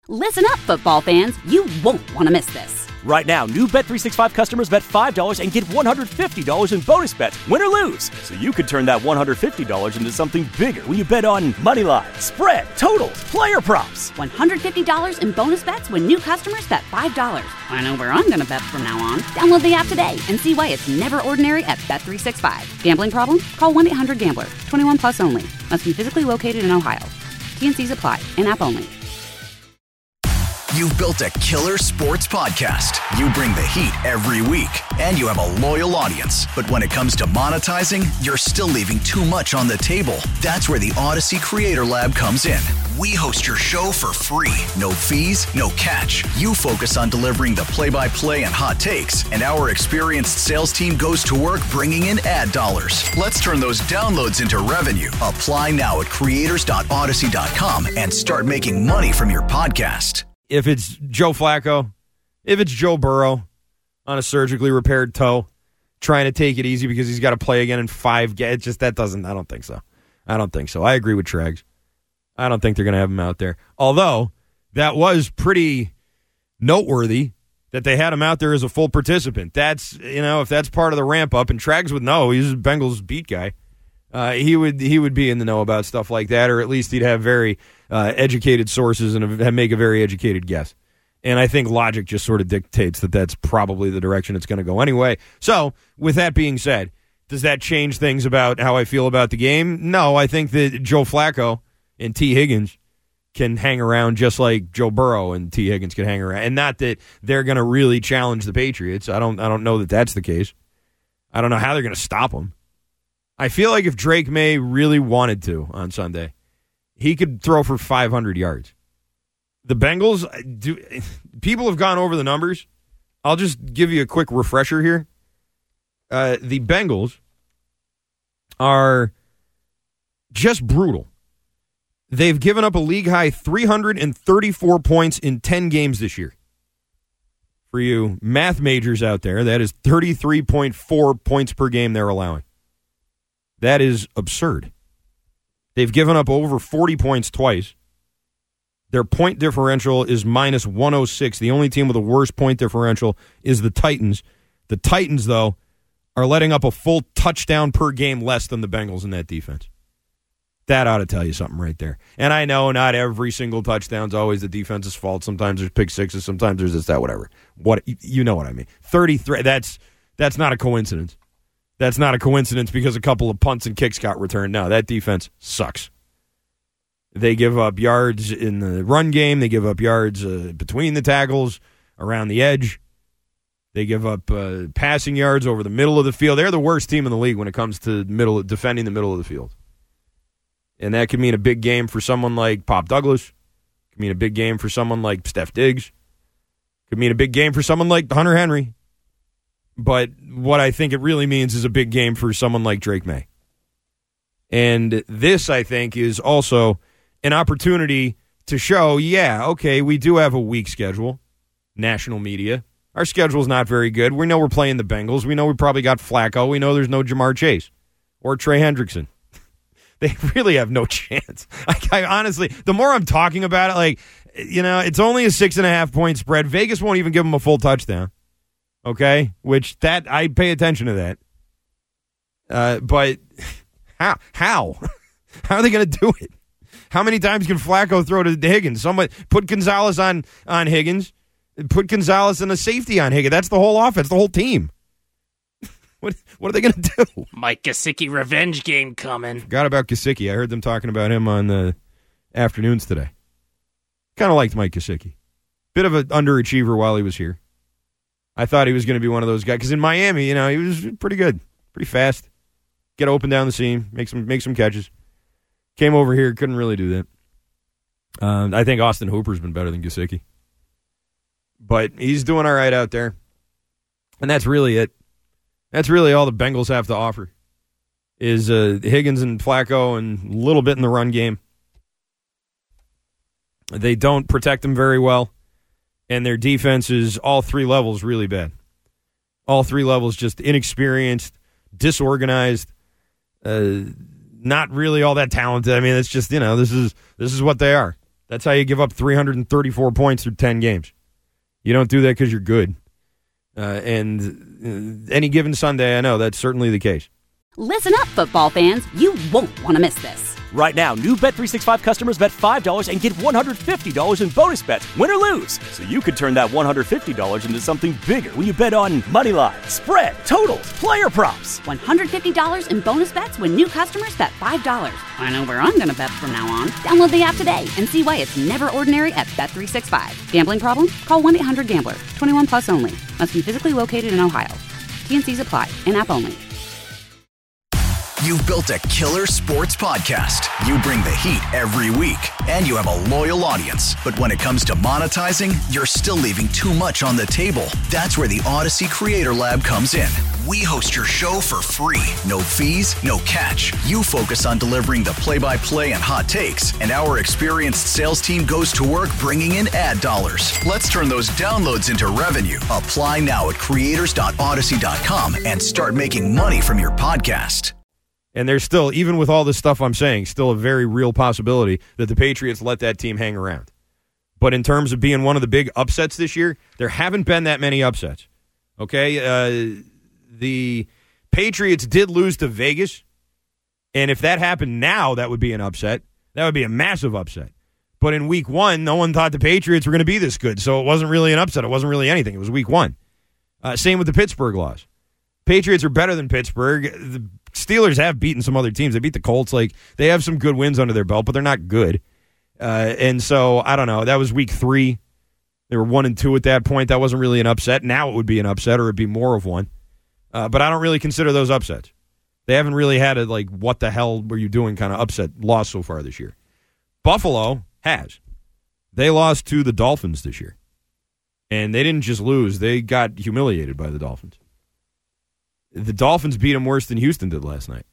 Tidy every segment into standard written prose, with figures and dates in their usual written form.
Listen up, football fans. You won't want to miss this. Right now, new Bet365 customers bet $5 and get $150 in bonus bets, win or lose. So you could turn that $150 into something bigger when you bet on money line, spread, totals, player props. $150 in bonus bets when new customers bet $5. I know where I'm going to bet from now on. Download the app today and see why it's never ordinary at Bet365. Gambling problem? Call 1-800-GAMBLER. 21 plus only. Must be physically located in Ohio. T&Cs apply. In-app only. You've built a killer sports podcast. You bring the heat every week, and you have a loyal audience. But when it comes to monetizing, you're still leaving too much on the table. That's where the Odyssey Creator Lab comes in. We host your show for free. No fees, no catch. You focus on delivering the play-by-play and hot takes, and our experienced sales team goes to work bringing in ad dollars. Let's turn those downloads into revenue. Apply now at creators.odyssey.com and start making money from your podcast. If it's Joe Flacco, if it's Joe Burrow on a surgically repaired toe, trying to take it easy because he's got to play again in 5 games, I don't think so. I agree with Trags. I don't think they're going to have him out there. Although, that was pretty noteworthy that they had him out there as a full participant. That's, if that's part of the ramp up, and Trags would know, he's a Bengals beat guy. He would be in the know about stuff like that, or at least he'd have very educated sources and make a very educated guess. And I think logic just sort of dictates that that's probably the direction it's going to go anyway. So, with that being said, does that change things about how I feel about the game? No, I think that Joe Flacco and T. Higgins can hang around just like Joe Burrow and T. Higgins can hang around. And not that they're going to really challenge the Patriots. I don't know that that's the case. I don't know how they're going to stop them. I feel like if Drake May really wanted to on Sunday, he could throw for 500 yards. The Bengals, people have gone over the numbers. I'll just give you a quick refresher here. The Bengals are just brutal. They've given up a league-high 334 points in 10 games this year. For you math majors out there, that is 33.4 points per game they're allowing. That is absurd. They've given up over 40 points twice. Their point differential is minus 106. The only team with a worse point differential is the Titans. The Titans, though, are letting up a full touchdown per game less than the Bengals in that defense. That ought to tell you something right there. And I know not every single touchdown's always the defense's fault. Sometimes there's pick sixes. Sometimes there's this, that, whatever. You know what I mean. 33. That's not a coincidence. That's not a coincidence because a couple of punts and kicks got returned. No, that defense sucks. They give up yards in the run game. They give up yards between the tackles, around the edge. They give up passing yards over the middle of the field. They're the worst team in the league when it comes to defending the middle of the field. And that could mean a big game for someone like Pop Douglas. Could mean a big game for someone like Steph Diggs. Could mean a big game for someone like Hunter Henry. But what I think it really means is a big game for someone like Drake May. And this, I think, is also an opportunity to show, okay, we do have a weak schedule, national media. Our schedule's not very good. We know we're playing the Bengals. We know we probably got Flacco. We know there's no Jamar Chase or Trey Hendrickson. They really have no chance. I honestly, the more I'm talking about it, it's only a 6.5-point spread. Vegas won't even give them a full touchdown. Okay? Which I pay attention to that. But how? How are they going to do it? How many times can Flacco throw to Higgins? Somebody put Gonzalez on Higgins. Put Gonzalez in a safety on Higgins. That's the whole offense, the whole team. What are they going to do? Mike Gesicki revenge game coming. Forgot about Gesicki. I heard them talking about him on the afternoons today. Kind of liked Mike Gesicki. Bit of an underachiever while he was here. I thought he was going to be one of those guys. Because in Miami, he was pretty good. Pretty fast. Get open down the seam. Make some catches. Came over here. Couldn't really do that. I think Austin Hooper's been better than Gesicki. But he's doing all right out there. And that's really it. That's really all the Bengals have to offer is Higgins and Flacco and a little bit in the run game. They don't protect him very well, and their defense is all 3 levels really bad. All 3 levels just inexperienced, disorganized, not really all that talented. I mean, it's just, this is what they are. That's how you give up 334 points through 10 games. You don't do that because you're good. And any given Sunday, I know that's certainly the case. Listen up, football fans. You won't want to miss this. Right now, new Bet365 customers bet $5 and get $150 in bonus bets, win or lose. So you could turn that $150 into something bigger when you bet on moneyline, spread, totals, player props. $150 in bonus bets when new customers bet $5. I know where I'm going to bet from now on. Download the app today and see why it's never ordinary at Bet365. Gambling problem? Call 1-800-GAMBLER. 21 plus only. Must be physically located in Ohio. T&Cs apply. In-app only. You've built a killer sports podcast. You bring the heat every week, and you have a loyal audience. But when it comes to monetizing, you're still leaving too much on the table. That's where the Odyssey Creator Lab comes in. We host your show for free. No fees, no catch. You focus on delivering the play-by-play and hot takes, and our experienced sales team goes to work bringing in ad dollars. Let's turn those downloads into revenue. Apply now at creators.odyssey.com and start making money from your podcast. And there's still, even with all this stuff I'm saying, still a very real possibility that the Patriots let that team hang around. But in terms of being one of the big upsets this year, there haven't been that many upsets. Okay? The Patriots did lose to Vegas, and if that happened now, that would be an upset. That would be a massive upset. But in week one, no one thought the Patriots were going to be this good, so it wasn't really an upset. It wasn't really anything. It was week one. Same with the Pittsburgh loss. Patriots are better than Pittsburgh. The Steelers have beaten some other teams. They beat the Colts. Like, they have some good wins under their belt, but they're not good. And so, I don't know. That was week 3. They were 1-2 at that point. That wasn't really an upset. Now it would be an upset, or it'd be more of one. But I don't really consider those upsets. They haven't really had a, like, what the hell were you doing kind of upset loss so far this year. Buffalo has. They lost to the Dolphins this year. And they didn't just lose. They got humiliated by the Dolphins. The Dolphins beat them worse than Houston did last night.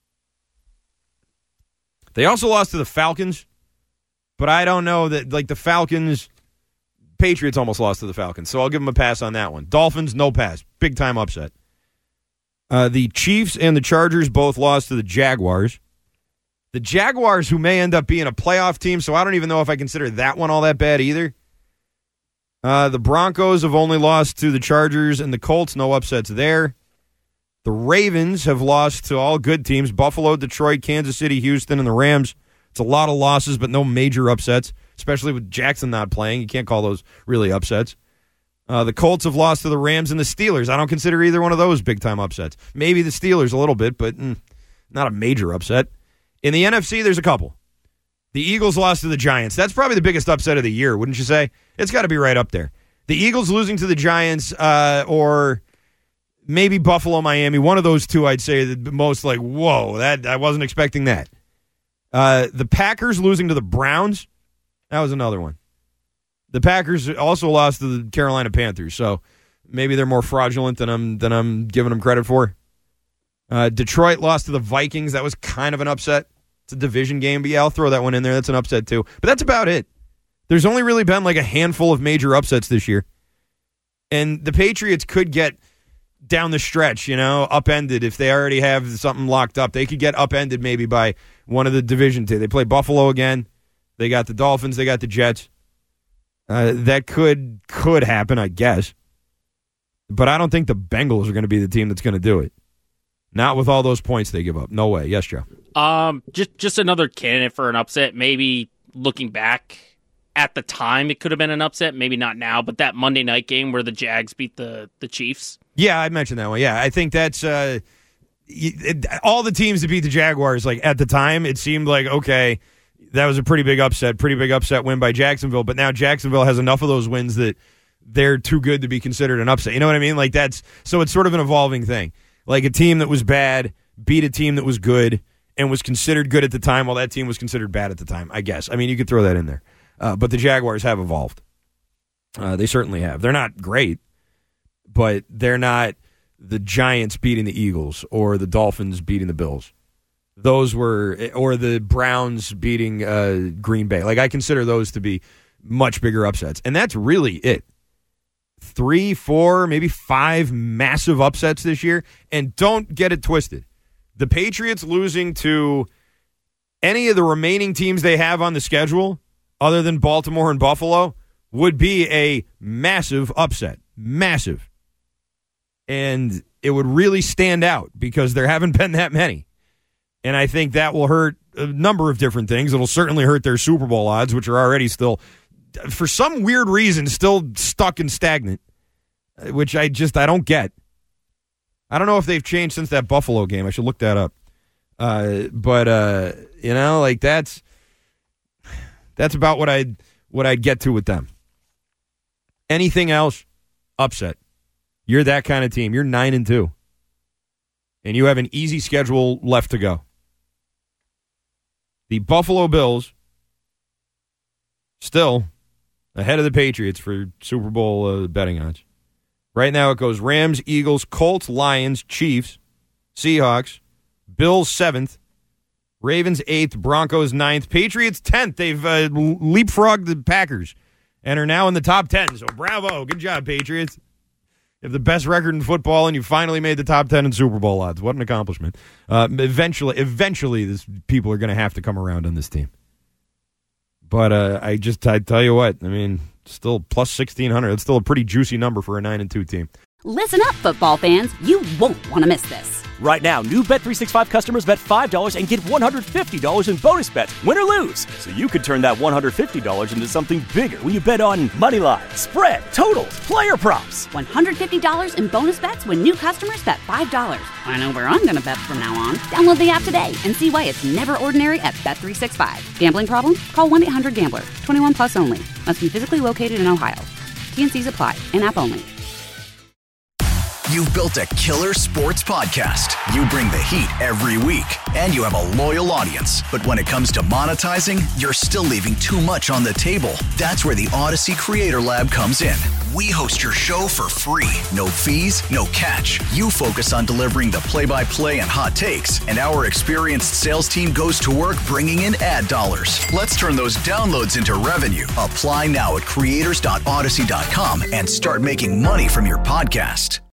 They also lost to the Falcons, but I don't know that, like, the Falcons, Patriots almost lost to the Falcons, so I'll give them a pass on that one. Dolphins, no pass. Big-time upset. The Chiefs and the Chargers both lost to the Jaguars. The Jaguars, who may end up being a playoff team, so I don't even know if I consider that one all that bad either. The Broncos have only lost to the Chargers and the Colts. No upsets there. The Ravens have lost to all good teams, Buffalo, Detroit, Kansas City, Houston, and the Rams. It's a lot of losses, but no major upsets, especially with Jackson not playing. You can't call those really upsets. The Colts have lost to the Rams and the Steelers. I don't consider either one of those big-time upsets. Maybe the Steelers a little bit, but not a major upset. In the NFC, there's a couple. The Eagles lost to the Giants. That's probably the biggest upset of the year, wouldn't you say? It's got to be right up there. The Eagles losing to the Giants or maybe Buffalo, Miami. One of those two, I'd say, the most like, whoa, that I wasn't expecting that. The Packers losing to the Browns. That was another one. The Packers also lost to the Carolina Panthers, so maybe they're more fraudulent than I'm giving them credit for. Detroit lost to the Vikings. That was kind of an upset. It's a division game, but yeah, I'll throw that one in there. That's an upset too. But that's about it. There's only really been like a handful of major upsets this year. And the Patriots could get down the stretch, upended if they already have something locked up. They could get upended maybe by one of the division two. They play Buffalo again. They got the Dolphins. They got the Jets. That could happen, I guess. But I don't think the Bengals are going to be the team that's going to do it. Not with all those points they give up. No way. Yes, Joe. Just another candidate for an upset. Maybe looking back at the time, it could have been an upset. Maybe not now, but that Monday night game where the Jags beat the Chiefs. Yeah, I mentioned that one. Yeah, I think that's all the teams that beat the Jaguars. Like at the time, it seemed like okay, that was a pretty big upset win by Jacksonville. But now Jacksonville has enough of those wins that they're too good to be considered an upset. You know what I mean? Like so it's sort of an evolving thing. Like a team that was bad beat a team that was good and was considered good at the time while that team was considered bad at the time, I guess. I mean, you could throw that in there. But the Jaguars have evolved. They certainly have. They're not great, but they're not the Giants beating the Eagles or the Dolphins beating the Bills. Those were, or the Browns beating Green Bay. Like, I consider those to be much bigger upsets. And that's really it. 3, 4, maybe 5 massive upsets this year. And don't get it twisted. The Patriots losing to any of the remaining teams they have on the schedule other than Baltimore and Buffalo, would be a massive upset. Massive. And it would really stand out because there haven't been that many. And I think that will hurt a number of different things. It'll certainly hurt their Super Bowl odds, which are already still, for some weird reason, still stuck and stagnant, which I don't get. I don't know if they've changed since that Buffalo game. I should look that up. But that's about what I'd get to with them. Anything else, upset. You're that kind of team. You're 9-2. And you have an easy schedule left to go. The Buffalo Bills still ahead of the Patriots for Super Bowl betting odds. Right now it goes Rams, Eagles, Colts, Lions, Chiefs, Seahawks, Bills 7th, Ravens 8th, Broncos 9th, Patriots 10th. They've leapfrogged the Packers and are now in the top 10. So bravo. Good job, Patriots. You have the best record in football, and you finally made the top 10 in Super Bowl odds. What an accomplishment. Eventually, people are going to have to come around on this team. But I tell you what, I mean, still plus 1,600. That's still a pretty juicy number for a 9-2 team. Listen up, football fans. You won't want to miss this. Right now, new Bet365 customers bet $5 and get $150 in bonus bets, win or lose. So you could turn that $150 into something bigger when you bet on moneyline, spread, totals, player props. $150 in bonus bets when new customers bet $5. I know where I'm going to bet from now on. Download the app today and see why it's never ordinary at Bet365. Gambling problem? Call 1-800-GAMBLER. 21 plus only. Must be physically located in Ohio. T&Cs apply. In-app only. You've built a killer sports podcast. You bring the heat every week, and you have a loyal audience. But when it comes to monetizing, you're still leaving too much on the table. That's where the Odyssey Creator Lab comes in. We host your show for free. No fees, no catch. You focus on delivering the play-by-play and hot takes, and our experienced sales team goes to work bringing in ad dollars. Let's turn those downloads into revenue. Apply now at creators.odyssey.com and start making money from your podcast.